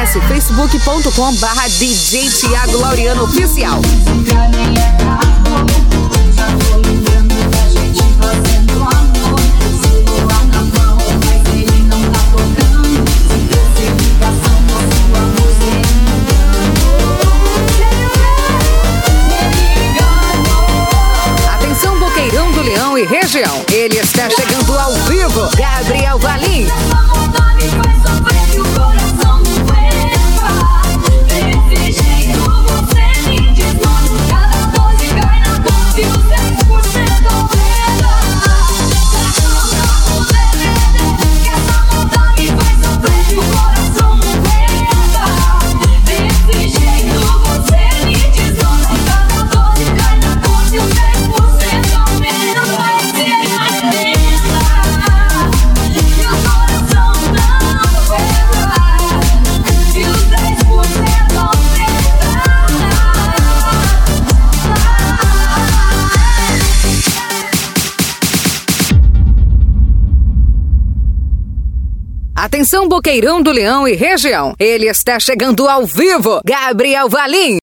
Acesse facebook.com/DJ Thiago Laureano Oficial. Atenção, Boqueirão do Leão e região. Ele está chegando ao vivo. Gabriel Valim. Atenção, Boqueirão do Leão e região. Ele está chegando ao vivo. Gabriel Valim.